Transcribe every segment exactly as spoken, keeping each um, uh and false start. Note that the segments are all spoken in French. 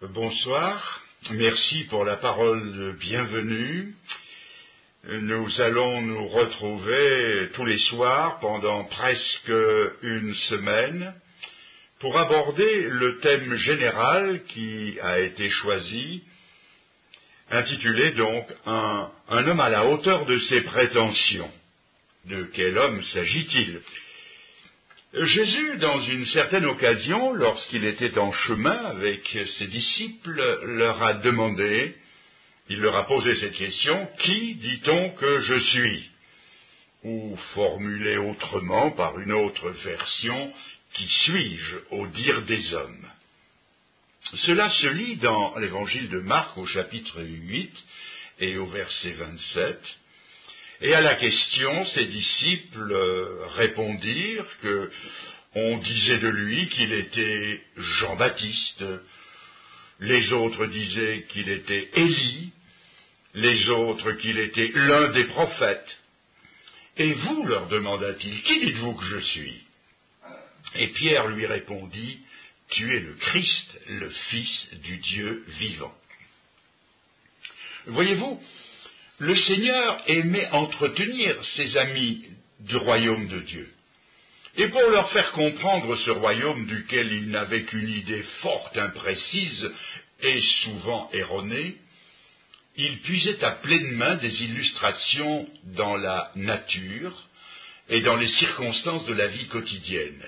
Bonsoir, merci pour la parole de bienvenue. Nous allons nous retrouver tous les soirs pendant presque une semaine pour aborder le thème général qui a été choisi, intitulé donc un, un homme à la hauteur de ses prétentions. De quel homme s'agit-il ? Jésus, dans une certaine occasion, lorsqu'il était en chemin avec ses disciples, leur a demandé, il leur a posé cette question, « Qui dit-on que je suis ?» Ou formulé autrement par une autre version, « Qui suis-je au dire des hommes ?» Cela se lit dans l'évangile de Marc au chapitre huit et au verset vingt-sept. Et à la question, ses disciples répondirent que on disait de lui qu'il était Jean-Baptiste, les autres disaient qu'il était Élie, les autres qu'il était l'un des prophètes. Et vous, leur demanda-t-il, qui dites-vous que je suis ? Et Pierre lui répondit, tu es le Christ, le Fils du Dieu vivant. Voyez-vous, le Seigneur aimait entretenir ses amis du royaume de Dieu. Et pour leur faire comprendre ce royaume duquel il n'avait qu'une idée forte, imprécise et souvent erronée, il puisait à pleine main des illustrations dans la nature et dans les circonstances de la vie quotidienne.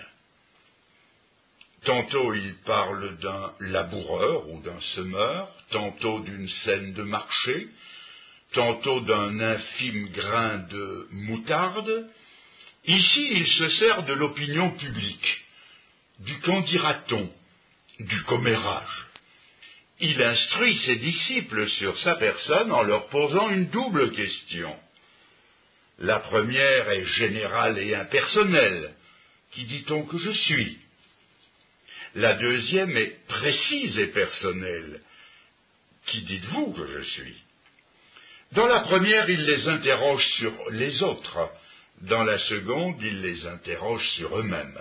Tantôt il parle d'un laboureur ou d'un semeur, tantôt d'une scène de marché, tantôt d'un infime grain de moutarde. Ici, il se sert de l'opinion publique, du qu'en dira-t-on, du commérage. Il instruit ses disciples sur sa personne en leur posant une double question. La première est générale et impersonnelle. Qui dit-on que je suis ? La deuxième est précise et personnelle. Qui dites-vous que je suis ? Dans la première, il les interroge sur les autres. Dans la seconde, il les interroge sur eux-mêmes.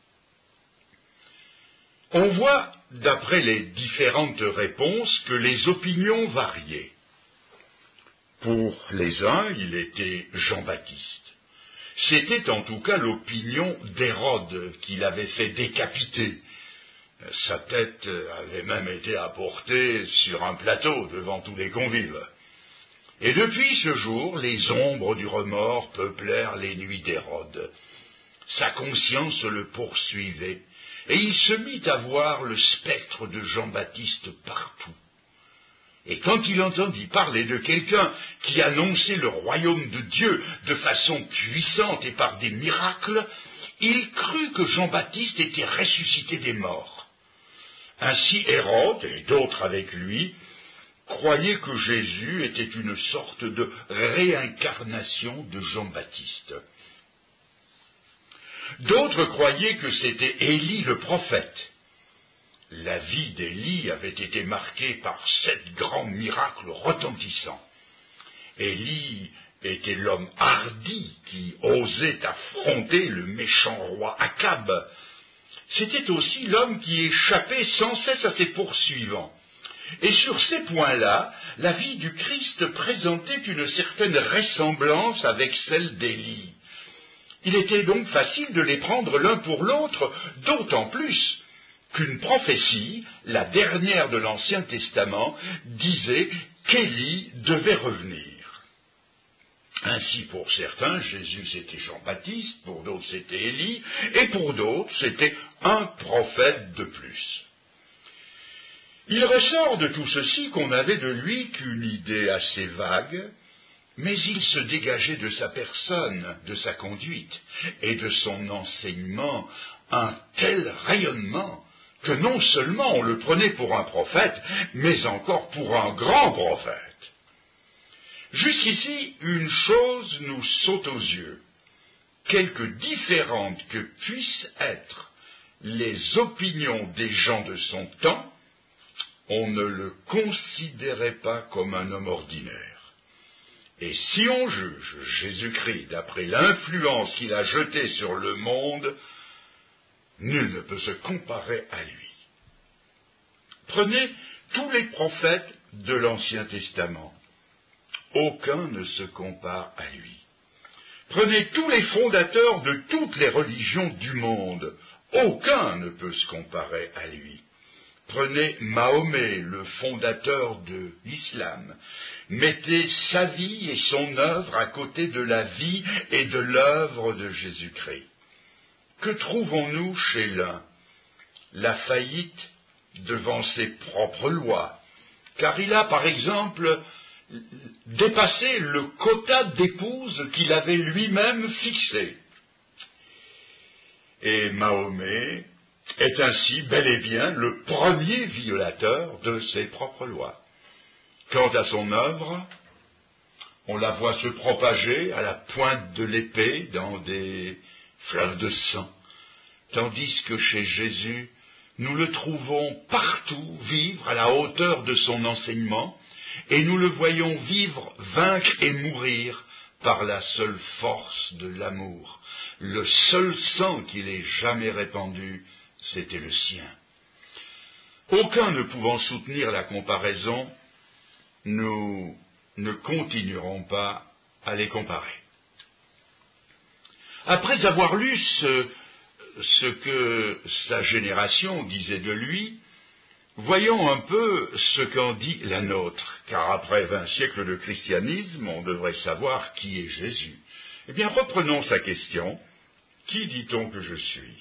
On voit, d'après les différentes réponses, que les opinions variaient. Pour les uns, il était Jean-Baptiste. C'était en tout cas l'opinion d'Hérode qui l'avait fait décapiter. Sa tête avait même été apportée sur un plateau devant tous les convives. Et depuis ce jour, les ombres du remords peuplèrent les nuits d'Hérode. Sa conscience le poursuivait, et il se mit à voir le spectre de Jean-Baptiste partout. Et quand il entendit parler de quelqu'un qui annonçait le royaume de Dieu de façon puissante et par des miracles, il crut que Jean-Baptiste était ressuscité des morts. Ainsi Hérode, et d'autres avec lui, croyaient que Jésus était une sorte de réincarnation de Jean-Baptiste. D'autres croyaient que c'était Élie le prophète. La vie d'Élie avait été marquée par sept grands miracles retentissants. Élie était l'homme hardi qui osait affronter le méchant roi Akab. C'était aussi l'homme qui échappait sans cesse à ses poursuivants. Et sur ces points-là, la vie du Christ présentait une certaine ressemblance avec celle d'Élie. Il était donc facile de les prendre l'un pour l'autre, d'autant plus qu'une prophétie, la dernière de l'Ancien Testament, disait qu'Élie devait revenir. Ainsi, pour certains, Jésus c'était Jean-Baptiste, pour d'autres c'était Élie, et pour d'autres c'était un prophète de plus. Il ressort de tout ceci qu'on n'avait de lui qu'une idée assez vague, mais il se dégageait de sa personne, de sa conduite et de son enseignement un tel rayonnement que non seulement on le prenait pour un prophète, mais encore pour un grand prophète. Jusqu'ici, une chose nous saute aux yeux. Quelque différentes que puissent être les opinions des gens de son temps, on ne le considérait pas comme un homme ordinaire. Et si on juge Jésus-Christ d'après l'influence qu'il a jetée sur le monde, nul ne peut se comparer à lui. Prenez tous les prophètes de l'Ancien Testament. Aucun ne se compare à lui. Prenez tous les fondateurs de toutes les religions du monde. Aucun ne peut se comparer à lui. Prenez Mahomet, le fondateur de l'islam. Mettez sa vie et son œuvre à côté de la vie et de l'œuvre de Jésus-Christ. Que trouvons-nous chez l'un? La faillite devant ses propres lois, car il a, par exemple, dépassé le quota d'épouses qu'il avait lui-même fixé. Et Mahomet est ainsi bel et bien le premier violateur de ses propres lois. Quant à son œuvre, on la voit se propager à la pointe de l'épée dans des fleuves de sang, tandis que chez Jésus, nous le trouvons partout vivre à la hauteur de son enseignement, et nous le voyons vivre, vaincre et mourir par la seule force de l'amour. Le seul sang qu'il ait jamais répandu, c'était le sien. Aucun ne pouvant soutenir la comparaison, nous ne continuerons pas à les comparer. Après avoir lu ce, ce que sa génération disait de lui, voyons un peu ce qu'en dit la nôtre, car après vingt siècles de christianisme, on devrait savoir qui est Jésus. Eh bien, reprenons sa question. Qui dit-on que je suis?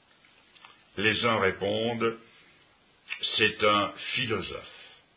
Les uns répondent, c'est un philosophe.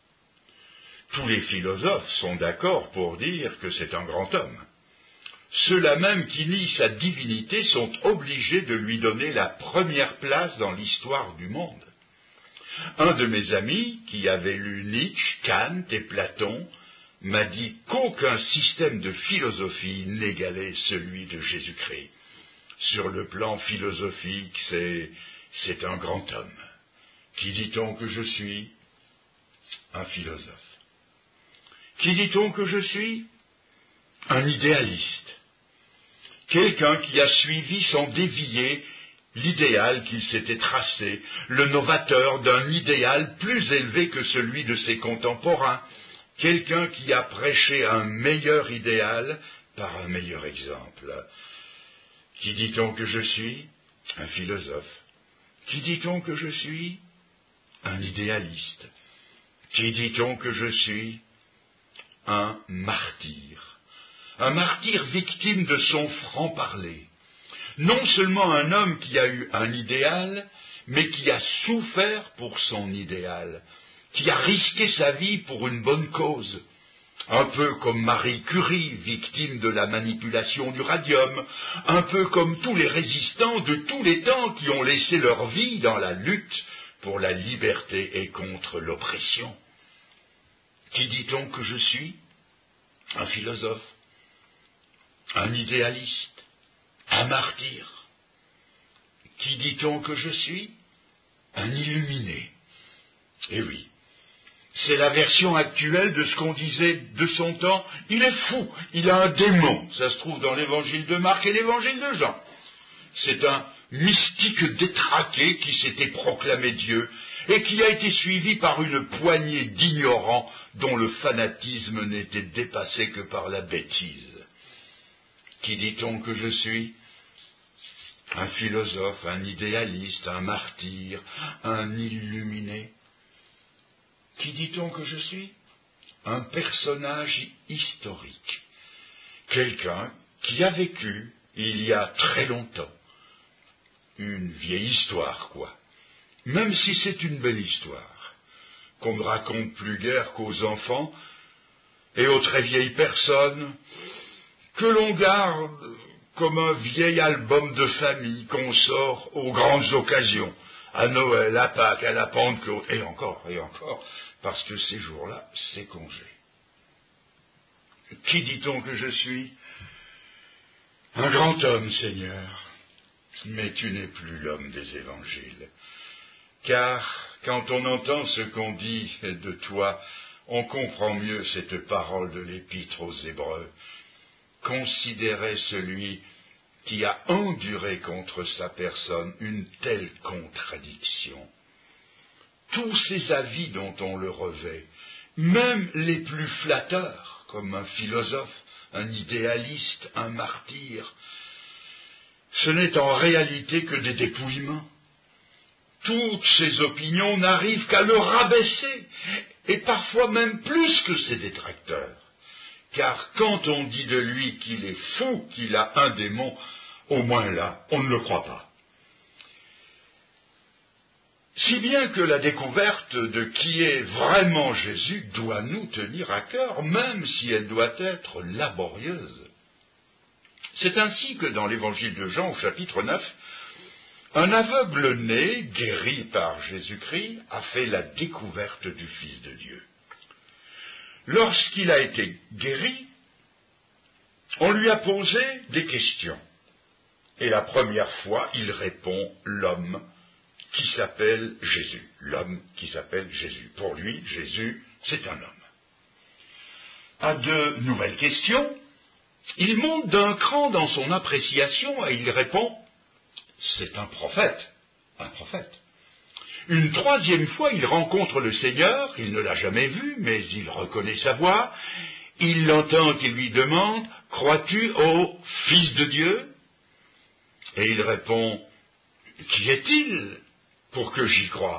Tous les philosophes sont d'accord pour dire que c'est un grand homme. Ceux-là même qui nient sa divinité sont obligés de lui donner la première place dans l'histoire du monde. Un de mes amis, qui avait lu Nietzsche, Kant et Platon, m'a dit qu'aucun système de philosophie n'égalait celui de Jésus-Christ. Sur le plan philosophique, c'est, c'est un grand homme. Qui dit-on que je suis? Un philosophe. Qui dit-on que je suis? Un idéaliste. Quelqu'un qui a suivi sans dévier l'idéal qu'il s'était tracé, le novateur d'un idéal plus élevé que celui de ses contemporains, quelqu'un qui a prêché un meilleur idéal par un meilleur exemple. Qui dit-on que je suis? Un philosophe. Qui dit-on que je suis? Un idéaliste. Qui dit-on que je suis? Un martyr. Un martyr victime de son franc-parler. Non seulement un homme qui a eu un idéal, mais qui a souffert pour son idéal, qui a risqué sa vie pour une bonne cause. Un peu comme Marie Curie, victime de la manipulation du radium, un peu comme tous les résistants de tous les temps qui ont laissé leur vie dans la lutte pour la liberté et contre l'oppression. Qui dit-on que je suis? Un philosophe, un idéaliste, un martyr. Qui dit-on que je suis? Un illuminé. Eh oui, c'est la version actuelle de ce qu'on disait de son temps. Il est fou, il a un démon. Ça se trouve dans l'évangile de Marc et l'évangile de Jean. C'est un mystique détraqué qui s'était proclamé Dieu et qui a été suivi par une poignée d'ignorants dont le fanatisme n'était dépassé que par la bêtise. Qui dit-on que je suis? Un philosophe, un idéaliste, un martyr, un illuminé. Qui dit-on que je suis? Un personnage historique. Quelqu'un qui a vécu il y a très longtemps. Une vieille histoire, quoi. Même si c'est une belle histoire, qu'on ne raconte plus guère qu'aux enfants et aux très vieilles personnes, que l'on garde comme un vieil album de famille qu'on sort aux grandes occasions, à Noël, à Pâques, à la Pentecôte, et encore, et encore, parce que ces jours-là, c'est congé. Qui dit-on que je suis? Un grand homme, Seigneur, mais tu n'es plus l'homme des évangiles. Car quand on entend ce qu'on dit de toi, on comprend mieux cette parole de l'Épître aux Hébreux. Considérez celui qui a enduré contre sa personne une telle contradiction. tous ces avis dont on le revêt, même les plus flatteurs, comme un philosophe, un idéaliste, un martyr, ce n'est en réalité que des dépouillements. Toutes ces opinions n'arrivent qu'à le rabaisser, et parfois même plus que ses détracteurs. Car quand on dit de lui qu'il est fou, qu'il a un démon, au moins là, on ne le croit pas. Si bien que la découverte de qui est vraiment Jésus doit nous tenir à cœur, même si elle doit être laborieuse. C'est ainsi que dans l'évangile de Jean, au chapitre neuf, un aveugle né, guéri par Jésus-Christ, a fait la découverte du Fils de Dieu. Lorsqu'il a été guéri, on lui a posé des questions. Et la première fois, il répond l'homme qui s'appelle Jésus. L'homme qui s'appelle Jésus. Pour lui, Jésus, c'est un homme. À de nouvelles questions, il monte d'un cran dans son appréciation et il répond « c'est un prophète, un prophète ». Une troisième fois, il rencontre le Seigneur, il ne l'a jamais vu, mais il reconnaît sa voix, il l'entend qui lui demande « crois-tu au Fils de Dieu ?» Et il répond « qui est-il pour que j'y croie ?»«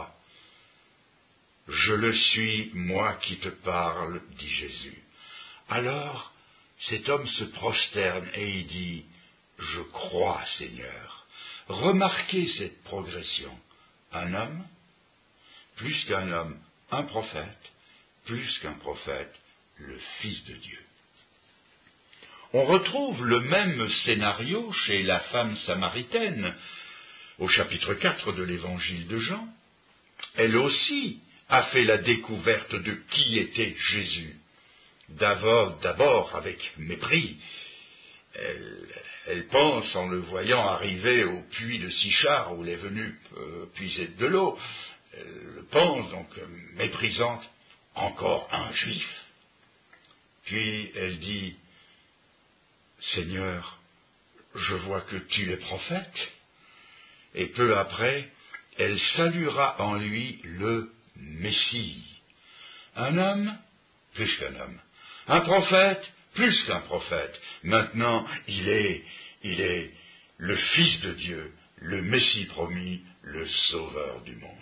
Je le suis, moi qui te parle, dit Jésus. » Alors, cet homme se prosterne et il dit « je crois, Seigneur ». Remarquez cette progression. Un homme, plus qu'un homme, un prophète, plus qu'un prophète, le Fils de Dieu. On retrouve le même scénario chez la femme samaritaine, au chapitre quatre de l'évangile de Jean. Elle aussi a fait la découverte de qui était Jésus. D'abord, d'abord avec mépris. Elle, elle pense, en le voyant arriver au puits de Sichar, où elle est venue euh, puiser de l'eau, elle pense donc méprisante, encore un juif. Puis elle dit, Seigneur, je vois que tu es prophète. Et peu après, elle saluera en lui le Messie. Un homme, plus qu'un homme. Un prophète, plus qu'un prophète. Maintenant, il est, il est le Fils de Dieu, le Messie promis, le Sauveur du monde.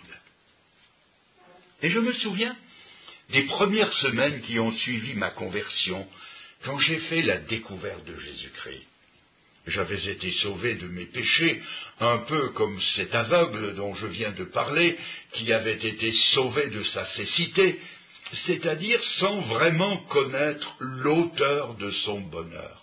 Et je me souviens des premières semaines qui ont suivi ma conversion, quand j'ai fait la découverte de Jésus-Christ. J'avais été sauvé de mes péchés, un peu comme cet aveugle dont je viens de parler, qui avait été sauvé de sa cécité, c'est-à-dire sans vraiment connaître l'auteur de son bonheur.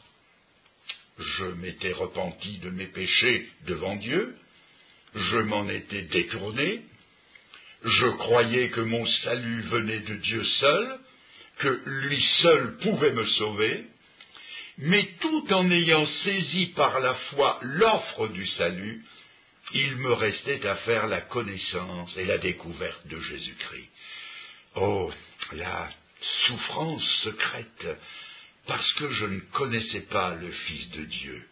Je m'étais repenti de mes péchés devant Dieu, je m'en étais détourné, je croyais que mon salut venait de Dieu seul, que lui seul pouvait me sauver, mais tout en ayant saisi par la foi l'offre du salut, il me restait à faire la connaissance et la découverte de Jésus-Christ. Oh, la souffrance secrète, parce que je ne connaissais pas le Fils de Dieu.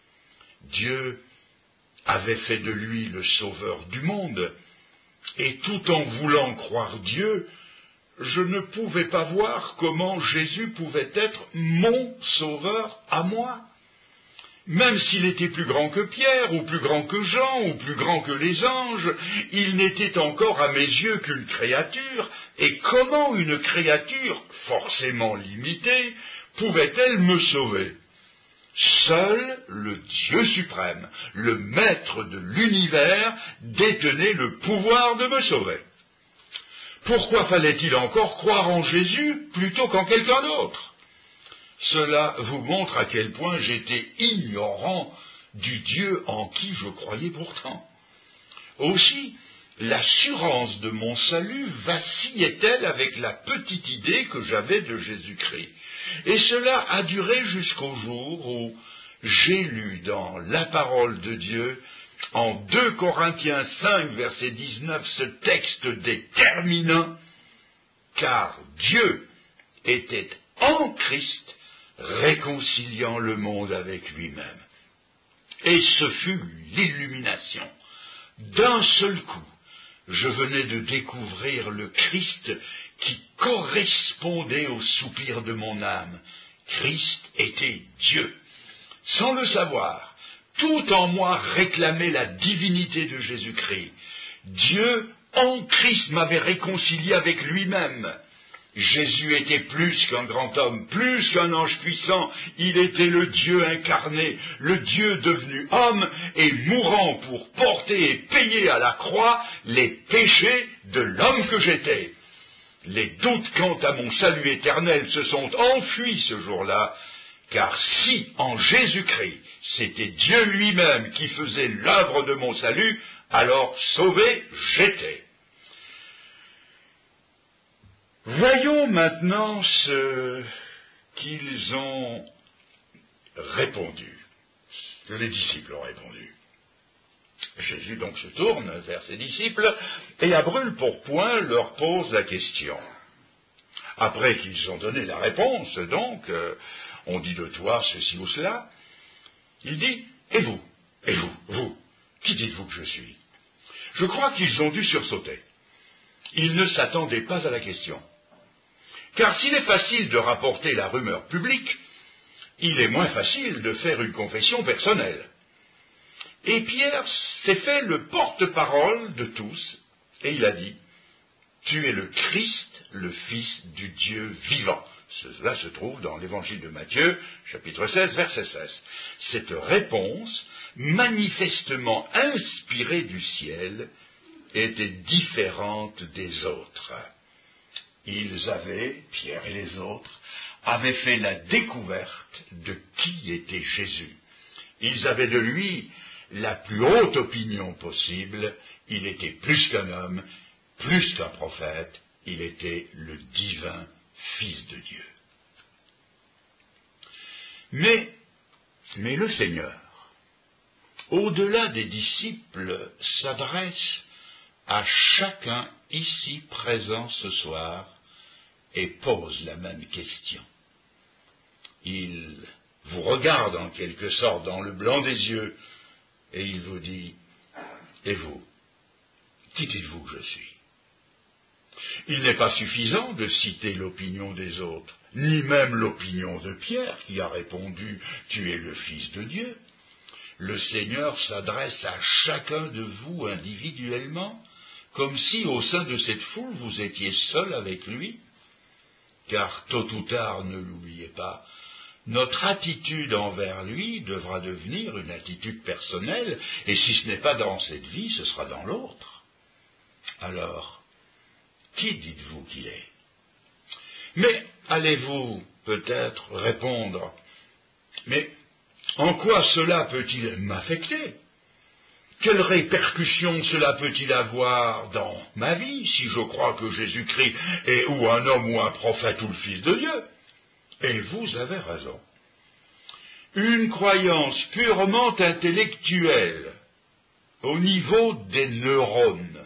Dieu avait fait de lui le sauveur du monde, et tout en voulant croire Dieu, je ne pouvais pas voir comment Jésus pouvait être mon sauveur à moi. Même s'il était plus grand que Pierre, ou plus grand que Jean, ou plus grand que les anges, il n'était encore à mes yeux qu'une créature, et comment une créature, forcément limitée, pouvait-elle me sauver? Seul le Dieu suprême, le maître de l'univers, détenait le pouvoir de me sauver. Pourquoi fallait-il encore croire en Jésus plutôt qu'en quelqu'un d'autre? Cela vous montre à quel point j'étais ignorant du Dieu en qui je croyais pourtant. Aussi, l'assurance de mon salut vacillait-elle avec la petite idée que j'avais de Jésus-Christ. Et cela a duré jusqu'au jour où j'ai lu dans la parole de Dieu, en deux Corinthiens cinq, verset dix-neuf, ce texte déterminant, car Dieu était en Christ, réconciliant le monde avec lui-même. Et ce fut l'illumination. D'un seul coup, je venais de découvrir le Christ qui correspondait au soupir de mon âme. Christ était Dieu. Sans le savoir, tout en moi réclamait la divinité de Jésus-Christ. Dieu, en Christ, m'avait réconcilié avec lui-même. Jésus était plus qu'un grand homme, plus qu'un ange puissant. Il était le Dieu incarné, le Dieu devenu homme et mourant pour porter et payer à la croix les péchés de l'homme que j'étais. Les doutes quant à mon salut éternel se sont enfuis ce jour-là, car si en Jésus-Christ c'était Dieu lui-même qui faisait l'œuvre de mon salut, alors sauvé j'étais. Voyons maintenant ce qu'ils ont répondu, que les disciples ont répondu. Jésus donc se tourne vers ses disciples et à brûle-pourpoint leur pose la question. Après qu'ils ont donné la réponse, donc, euh, on dit de toi ceci ou cela, il dit, et vous, et vous, vous, qui dites-vous que je suis? Je crois qu'ils ont dû sursauter. Ils ne s'attendaient pas à la question. Car s'il est facile de rapporter la rumeur publique, il est moins facile de faire une confession personnelle. Et Pierre s'est fait le porte-parole de tous, et il a dit, « Tu es le Christ, le Fils du Dieu vivant. » Cela se trouve dans l'évangile de Matthieu, chapitre seize, verset seize. Cette réponse, manifestement inspirée du ciel, était différente des autres. Ils avaient, Pierre et les autres, avaient fait la découverte de qui était Jésus. Ils avaient de lui la plus haute opinion possible. Il était plus qu'un homme, plus qu'un prophète, il était le divin Fils de Dieu. Mais, mais le Seigneur, au-delà des disciples, s'adresse à chacun ici présent ce soir et pose la même question. Il vous regarde en quelque sorte dans le blanc des yeux et il vous dit, et vous, qui dites-vous que je suis? Il n'est pas suffisant de citer l'opinion des autres, ni même l'opinion de Pierre qui a répondu « Tu es le Fils de Dieu ». Le Seigneur s'adresse à chacun de vous individuellement, comme si au sein de cette foule vous étiez seul avec lui. Car tôt ou tard, ne l'oubliez pas, notre attitude envers lui devra devenir une attitude personnelle, et si ce n'est pas dans cette vie, ce sera dans l'autre. Alors, qui dites-vous qu'il est? Mais allez-vous peut-être répondre, mais en quoi cela peut-il m'affecter? Quelles répercussions cela peut-il avoir dans ma vie si je crois que Jésus-Christ est ou un homme ou un prophète ou le Fils de Dieu? Et vous avez raison. Une croyance purement intellectuelle, au niveau des neurones,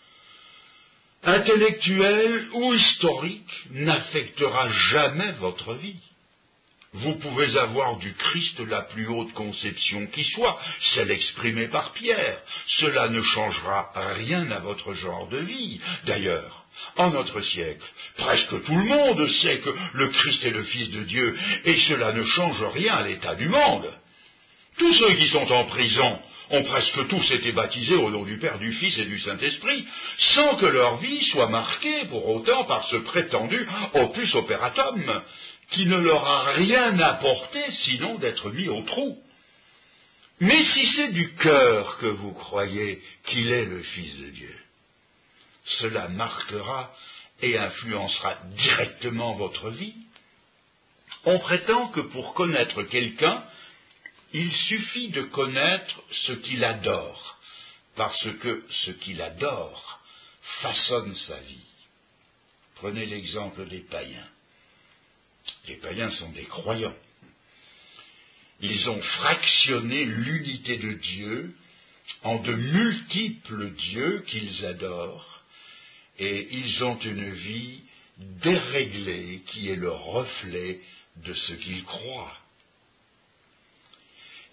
intellectuelle ou historique, n'affectera jamais votre vie. Vous pouvez avoir du Christ la plus haute conception qui soit, celle exprimée par Pierre. Cela ne changera rien à votre genre de vie. D'ailleurs, en notre siècle, presque tout le monde sait que le Christ est le Fils de Dieu, et cela ne change rien à l'état du monde. Tous ceux qui sont en prison ont presque tous été baptisés au nom du Père, du Fils et du Saint-Esprit, sans que leur vie soit marquée pour autant par ce prétendu opus operatum, qui ne leur a rien apporté sinon d'être mis au trou. Mais si c'est du cœur que vous croyez qu'il est le Fils de Dieu, cela marquera et influencera directement votre vie. On prétend que pour connaître quelqu'un, il suffit de connaître ce qu'il adore, parce que ce qu'il adore façonne sa vie. Prenez l'exemple des païens. Les païens sont des croyants. Ils ont fractionné l'unité de Dieu en de multiples dieux qu'ils adorent, et ils ont une vie déréglée qui est le reflet de ce qu'ils croient.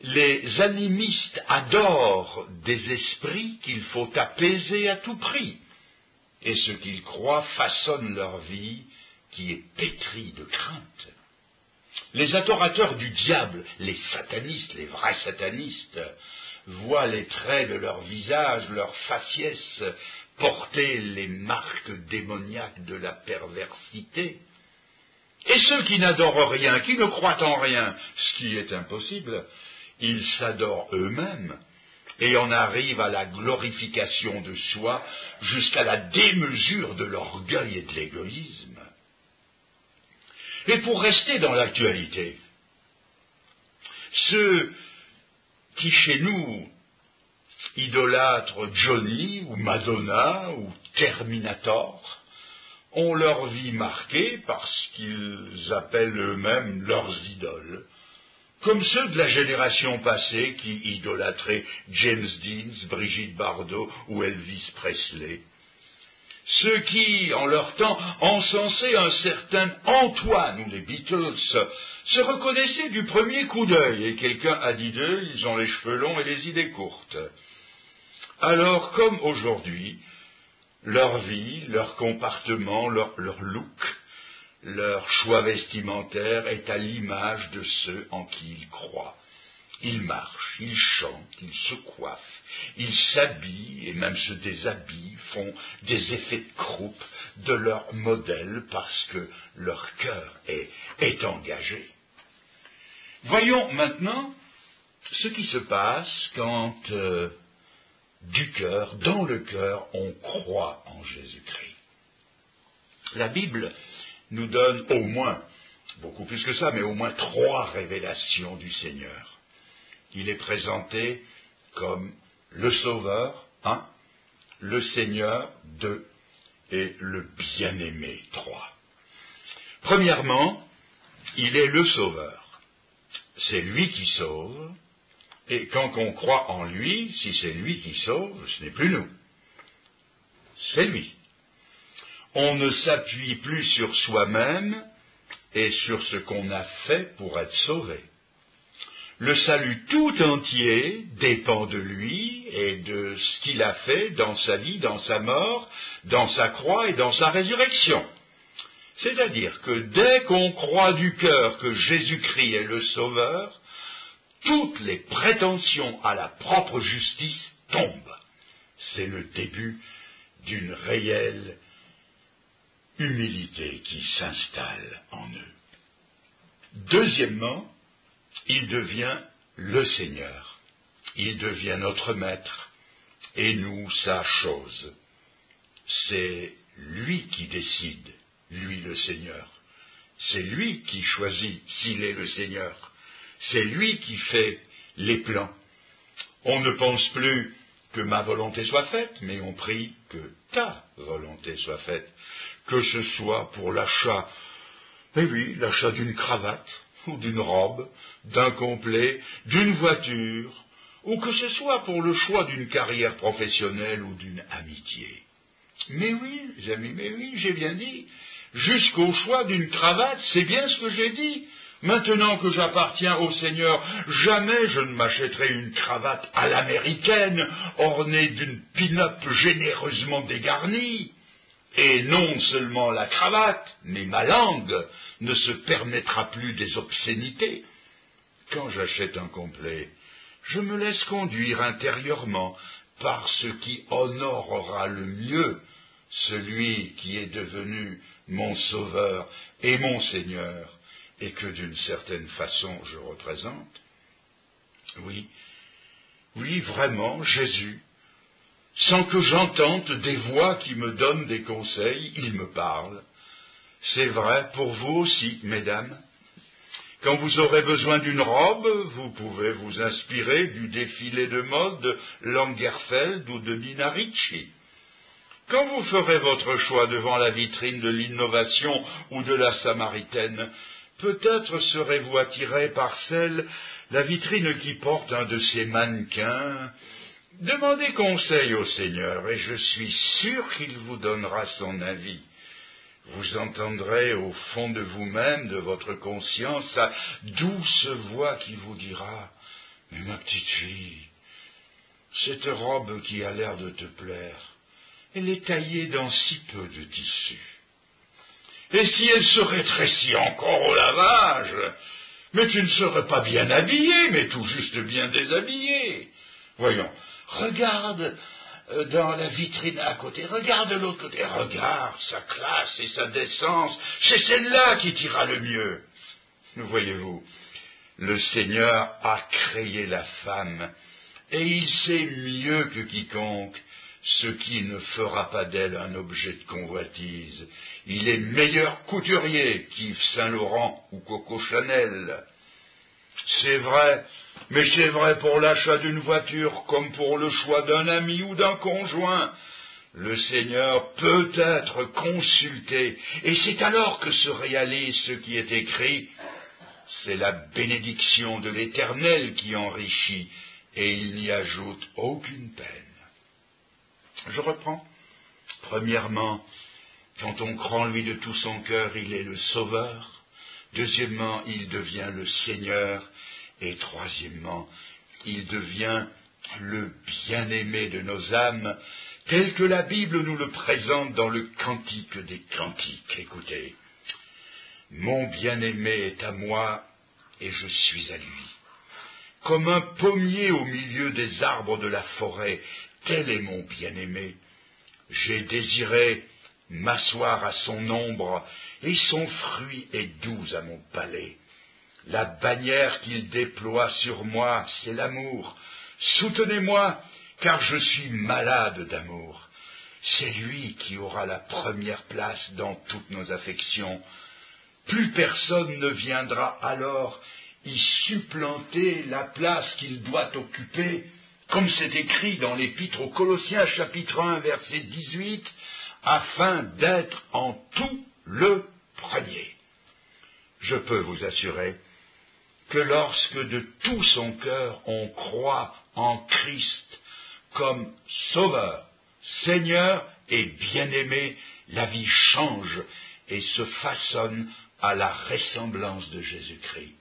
les animistes adorent des esprits qu'il faut apaiser à tout prix, et ce qu'ils croient façonne leur vie qui est pétrie de crainte. Les adorateurs du diable, les satanistes, les vrais satanistes, voient les traits de leur visage, leur faciès, porter les marques démoniaques de la perversité. Et ceux qui n'adorent rien, qui ne croient en rien, ce qui est impossible, ils s'adorent eux-mêmes et en arrivent à la glorification de soi jusqu'à la démesure de l'orgueil et de l'égoïsme. Et pour rester dans l'actualité, ceux qui chez nous idolâtrent Johnny ou Madonna ou Terminator ont leur vie marquée par ce qu'ils appellent eux-mêmes leurs idoles, comme ceux de la génération passée qui idolâtraient James Dean, Brigitte Bardot ou Elvis Presley. Ceux qui, en leur temps, encensaient un certain Antoine ou les Beatles, se reconnaissaient du premier coup d'œil, et quelqu'un a dit d'eux, ils ont les cheveux longs et les idées courtes. Alors, comme aujourd'hui, leur vie, leur comportement, leur, leur look, leur choix vestimentaire est à l'image de ceux en qui ils croient. Ils marchent, ils chantent, ils se coiffent, ils s'habillent et même se déshabillent, font des effets de croupe de leur modèle parce que leur cœur est, est engagé. Voyons maintenant ce qui se passe quand euh, du cœur, dans le cœur, on croit en Jésus-Christ. La Bible nous donne au moins, beaucoup plus que ça, mais au moins trois révélations du Seigneur. Il est présenté comme le Sauveur, un, le Seigneur, deux, et le Bien-Aimé, trois. Premièrement, il est le Sauveur. C'est lui qui sauve, et quand on croit en lui, si c'est lui qui sauve, ce n'est plus nous. C'est lui. On ne s'appuie plus sur soi-même et sur ce qu'on a fait pour être sauvé. Le salut tout entier dépend de lui et de ce qu'il a fait dans sa vie, dans sa mort, dans sa croix et dans sa résurrection. C'est-à-dire que dès qu'on croit du cœur que Jésus-Christ est le Sauveur, toutes les prétentions à la propre justice tombent. C'est le début d'une réelle humilité qui s'installe en eux. Deuxièmement, il devient le Seigneur. Il devient notre Maître et nous sa chose. C'est lui qui décide, lui le Seigneur. C'est lui qui choisit s'il est le Seigneur. C'est lui qui fait les plans. On ne pense plus que ma volonté soit faite, mais on prie que ta volonté soit faite. Que ce soit pour l'achat, eh oui, l'achat d'une cravate, ou d'une robe, d'un complet, d'une voiture, ou que ce soit pour le choix d'une carrière professionnelle ou d'une amitié. Mais oui, les amis, mais oui, j'ai bien dit, jusqu'au choix d'une cravate, c'est bien ce que j'ai dit. Maintenant que j'appartiens au Seigneur, jamais je ne m'achèterai une cravate à l'américaine, ornée d'une pin-up généreusement dégarnie. Et non seulement la cravate, mais ma langue ne se permettra plus des obscénités. Quand j'achète un complet, je me laisse conduire intérieurement par ce qui honorera le mieux celui qui est devenu mon Sauveur et mon Seigneur, et que d'une certaine façon je représente. Oui, oui, vraiment, Jésus, sans que j'entende des voix qui me donnent des conseils, il me parle. C'est vrai pour vous aussi, mesdames. Quand vous aurez besoin d'une robe, vous pouvez vous inspirer du défilé de mode de Lagerfeld ou de Nina Ricci. Quand vous ferez votre choix devant la vitrine de l'innovation ou de la Samaritaine, peut-être serez-vous attiré par celle, la vitrine qui porte un de ces mannequins. Demandez conseil au Seigneur, et je suis sûr qu'il vous donnera son avis. Vous entendrez au fond de vous-même, de votre conscience, sa douce voix qui vous dira « Mais ma petite fille, cette robe qui a l'air de te plaire, elle est taillée dans si peu de tissu. Et si elle se rétrécit encore au lavage, mais tu ne serais pas bien habillé, mais tout juste bien déshabillé. Voyons, regarde dans la vitrine à côté, regarde de l'autre côté, regarde sa classe et sa décence, c'est celle-là qui t'ira le mieux. Voyez-vous, le Seigneur a créé la femme, et il sait mieux que quiconque ce qui ne fera pas d'elle un objet de convoitise. Il est meilleur couturier qu'Yves Saint-Laurent ou Coco Chanel. C'est vrai, mais c'est vrai pour l'achat d'une voiture comme pour le choix d'un ami ou d'un conjoint. Le Seigneur peut être consulté, et c'est alors que se réalise ce qui est écrit. C'est la bénédiction de l'Éternel qui enrichit, et il n'y ajoute aucune peine. Je reprends. Premièrement, quand on croit en lui de tout son cœur, il est le Sauveur. Deuxièmement, il devient le Seigneur. Et troisièmement, il devient le bien-aimé de nos âmes, tel que la Bible nous le présente dans le Cantique des Cantiques. Écoutez, mon bien-aimé est à moi et je suis à lui. Comme un pommier au milieu des arbres de la forêt, tel est mon bien-aimé. J'ai désiré m'asseoir à son ombre, et son fruit est doux à mon palais. La bannière qu'il déploie sur moi, c'est l'amour. Soutenez-moi, car je suis malade d'amour. C'est lui qui aura la première place dans toutes nos affections. Plus personne ne viendra alors y supplanter la place qu'il doit occuper, comme c'est écrit dans l'Épître aux Colossiens, chapitre un, verset dix-huit, afin d'être en tout le premier. Je peux vous assurer que lorsque de tout son cœur on croit en Christ comme Sauveur, Seigneur et bien-aimé, la vie change et se façonne à la ressemblance de Jésus-Christ.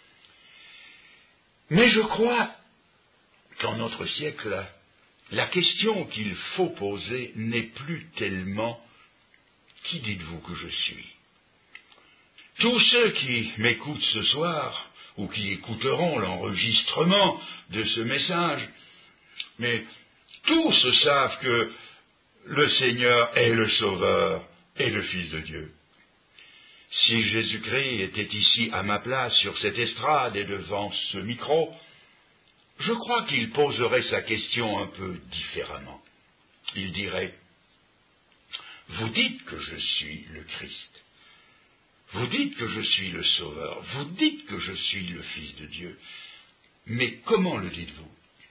Mais je crois qu'en notre siècle, la question qu'il faut poser n'est plus tellement « Qui dites-vous que je suis ?» Tous ceux qui m'écoutent ce soir, ou qui écouteront l'enregistrement de ce message, mais tous savent que le Seigneur est le Sauveur et le Fils de Dieu. Si Jésus-Christ était ici à ma place sur cette estrade et devant ce micro, je crois qu'il poserait sa question un peu différemment. Il dirait « Vous dites que je suis le Christ. Vous dites que je suis le Sauveur. Vous dites que je suis le Fils de Dieu. Mais comment le dites-vous?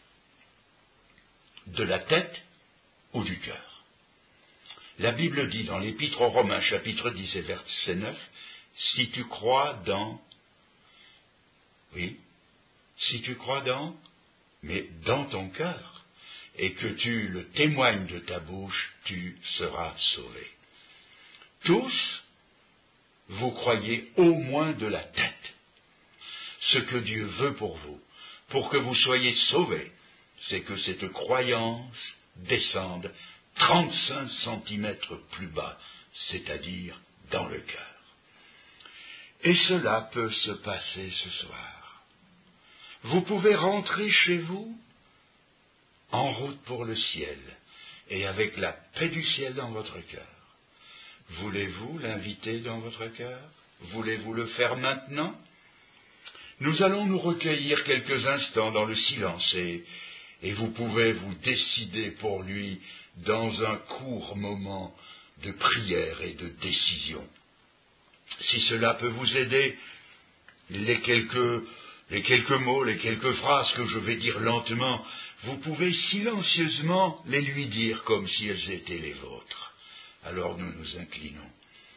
De la tête ou du cœur? La Bible dit dans l'Épître aux Romains, chapitre dix et verset neuf, « Si tu crois dans... » Oui, si tu crois dans... mais dans ton cœur, et que tu le témoignes de ta bouche, tu seras sauvé. Tous, vous croyez au moins de la tête. Ce que Dieu veut pour vous, pour que vous soyez sauvés, c'est que cette croyance descende trente-cinq centimètres plus bas, c'est-à-dire dans le cœur. Et cela peut se passer ce soir. Vous pouvez rentrer chez vous en route pour le ciel et avec la paix du ciel dans votre cœur. Voulez-vous l'inviter dans votre cœur? Voulez-vous le faire maintenant? Nous allons nous recueillir quelques instants dans le silence et, et vous pouvez vous décider pour lui dans un court moment de prière et de décision. Si cela peut vous aider, les quelques, les quelques mots, les quelques phrases que je vais dire lentement, vous pouvez silencieusement les lui dire comme si elles étaient les vôtres. Alors nous nous inclinons.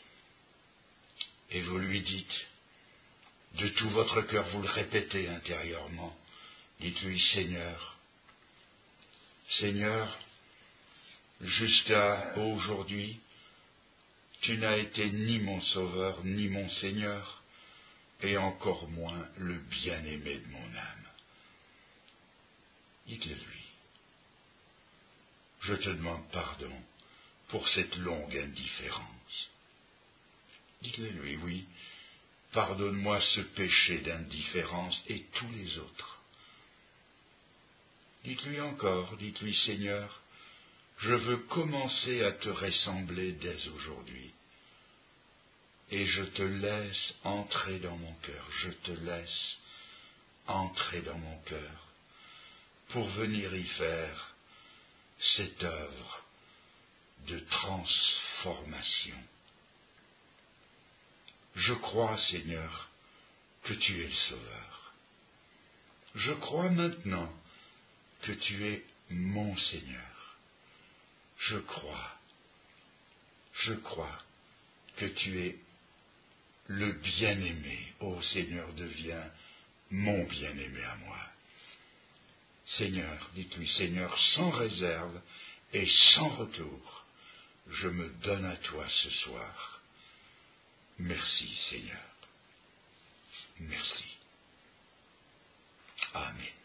Et vous lui dites, de tout votre cœur, vous le répétez intérieurement, dites-lui, Seigneur, Seigneur, jusqu'à aujourd'hui, tu n'as été ni mon sauveur, ni mon Seigneur, et encore moins le bien-aimé de mon âme. Dites-le lui. Je te demande pardon pour cette longue indifférence. Dites-le lui, oui. Pardonne-moi ce péché d'indifférence et tous les autres. Dites-lui encore, dites-lui, Seigneur, je veux commencer à te ressembler dès aujourd'hui. Et je te laisse entrer dans mon cœur, je te laisse entrer dans mon cœur pour venir y faire cette œuvre de transformation. Je crois, Seigneur, que tu es le Sauveur. Je crois maintenant que tu es mon Seigneur. Je crois, je crois que tu es le bien-aimé. Ô Seigneur, deviens mon bien-aimé à moi. Seigneur, dites-lui, Seigneur, sans réserve et sans retour, je me donne à toi ce soir. Merci, Seigneur. Merci. Amen.